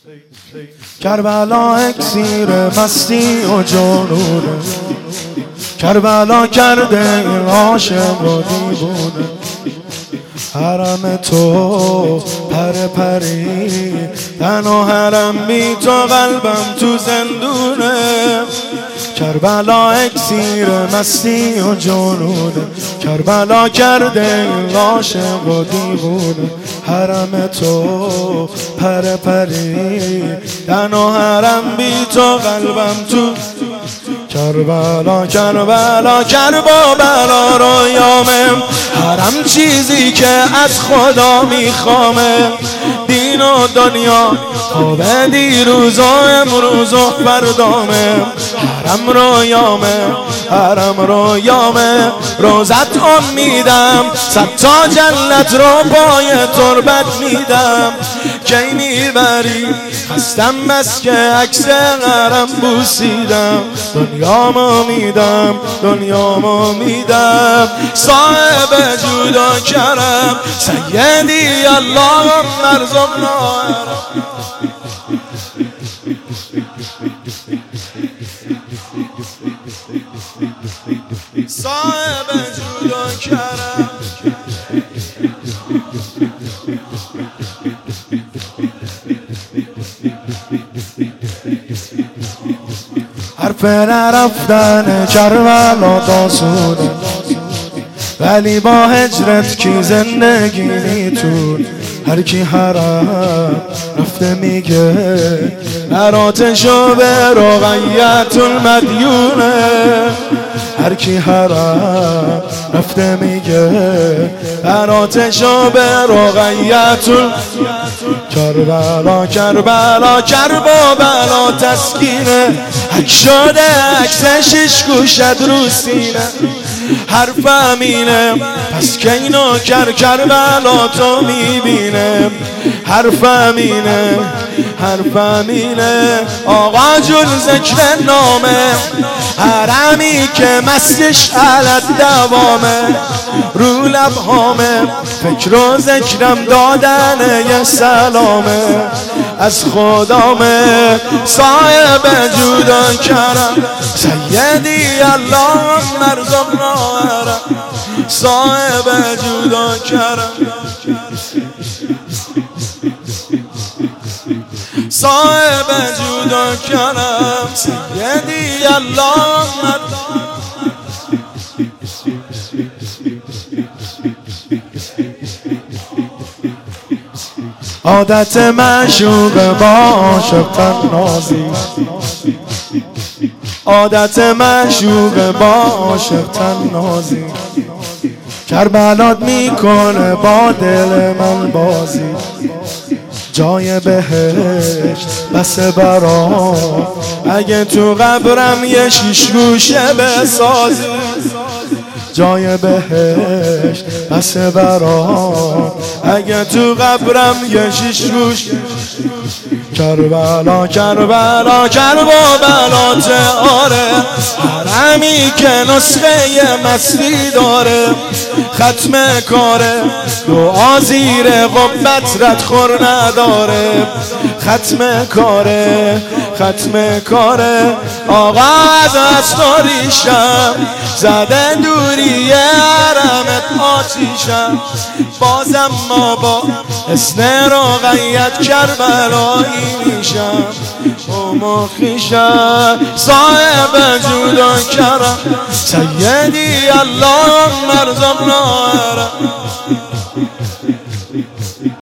کربلا اکسیر مستی و جنونه، کربلا کرده این عاشق و دیوونه. حرم تو پر پری، تن و حرم بی تو قلبم تو زندونه. کربلا اکسیر مستی و جنونه، کربلا کرده این عاشق و دیوونه. حرم تو پر پری، تن و حرم بی تو قلبم تو. کربلا کربلا کربلا رویامه، حرم چیزی که از خدا میخوامه. دین و دنیا خواب دیروز و امروز و فردامه. حرم رویامه، حرم رویامه، روزت امیدم، صد تا جنت رو پای تربت میدم. کی میبری خستم بس که عکس حرم بوسیدم. دنیامو میدم، دنیامو میدم، صاحب جود و کرم، سیدی اللهم ارزقنا. صاحب جود و کرم، حرف نرفتن کربلا داسونه، ولی با هجرت کی زندگی میتونه. هر کی حرم رفته میگه نراتشو به رقیت المدیونه. هر کی حرم رفته میگه نراتشو به رقیت. کربلا کربلا کربلا تسکینه، حک شده عکس شش گوشت رو سینه. حرف امینه پس که اینو کربلا تو میبینه. حرف امینه، حرف امینه، آقا جون ذکر نامه. حرمی که مستش علت دوامه، رو لبهامه، فکر و ذکرم دادن یه سلامه. از خدامه، صاحب جود و کرم، سیدی اللهم ارزقنا. صاحب جود و کرم، صاحب جود و کرم، سیدی اللهم. عادت معشوق با عاشق تنازی، عادت معشوق با عاشق تنازی. کربلات میکنه با دل من بازی. جای بهشت بس برام، اگه تو قبرم یه شیش گوشه بسازی. جای بهشت بس برام، اگه تو قبرم یه شیش گوش. کربلا کربلا کربلا آره، حرمی که نسخه مستی داره. ختم کاره دعا زیر قبت ردخور نداره. ختم کاره، ختم کاره، آقا از استوریشم زده دوری حرمت آتیشم. بازم ما با حسن رقیت کربلایی میشم. او خویشم، صاحب جود و کرم، سیدی اللهم ارزقنا.